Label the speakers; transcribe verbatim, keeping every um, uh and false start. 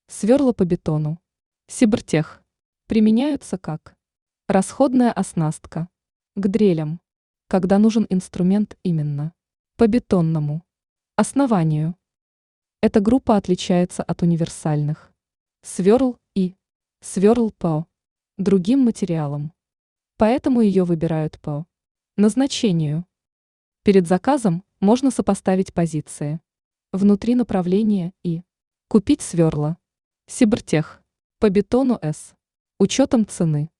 Speaker 1: Сверла по бетону. Сибртех. Применяются как расходная оснастка к дрелям, когда нужен инструмент именно по бетонному основанию. Эта группа отличается от универсальных сверл и сверл по другим материалам, поэтому ее выбирают по назначению. Перед заказом можно сопоставить позиции внутри направления и купить сверла Сибртех по бетону С учетом цены.